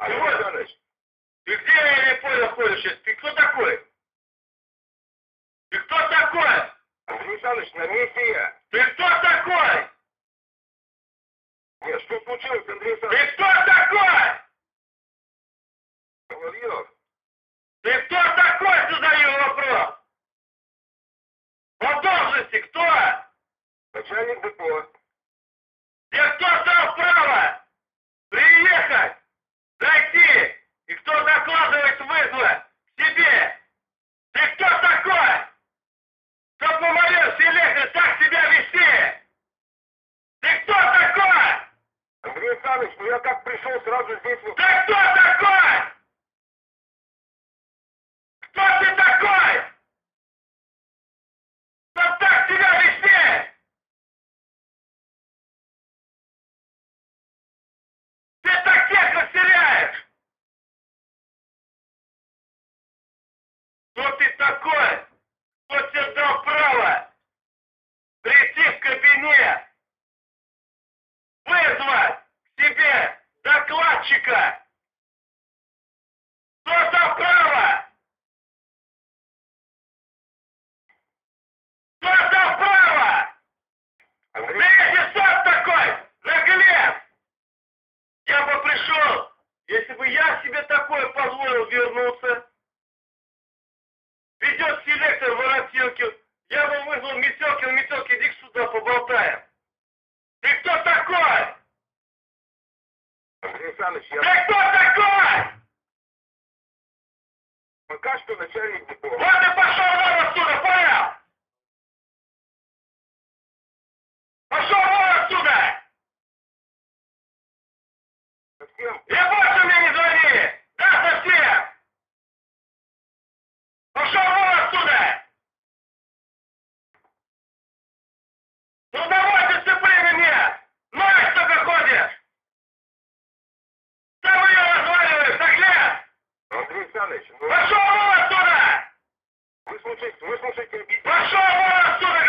Андрей Александрович, ты где, я не понял, ходишь сейчас? Ты кто такой? Ты кто такой? Андрей Александрович, на месте я. Ты кто такой? Нет, что случилось, Андрей Александрович? Ты кто такой? Соловьев, Ты кто такой, задаю вопрос? По должности кто? начальник депо. Тебе кто дал право приехать, зайти, и кто докладывает вызвать к себе? Ты кто такой? Чтоб в моем селе так себя вести? Ты кто такой? Андрей Александрович, ну я как пришел сразу здесь... Ты кто такой? Кто ты такой? Чтоб так себя вести? Ты так всех растеряешь! Кто ты такой? Кто тебе дал право прийти в кабинет, вызвать к себе докладчика? Кто дал право? Кто дал право? Ты Андрей, если сам такой, наглец! Я бы пришел, если бы я себе такое позволил вернуться. Ведет селектор Воротилкин, я бы вызвал Метелкин, иди сюда, поболтаем. Ты кто такой? Андрей Александрович, Ты я кто такой? пока что начальник депо. Вот и пошел вон отсюда, понял? Пошел вон отсюда! Совсем? И больше мне не звони! Да, совсем! Пошел вон отсюда! Ну давай, дисциплины нет! Знаешь, только ходишь! Там ее разваливаешь, наглец! Андрей Александрович, ну Пошел вон отсюда! выслушайте, Пошел вон отсюда,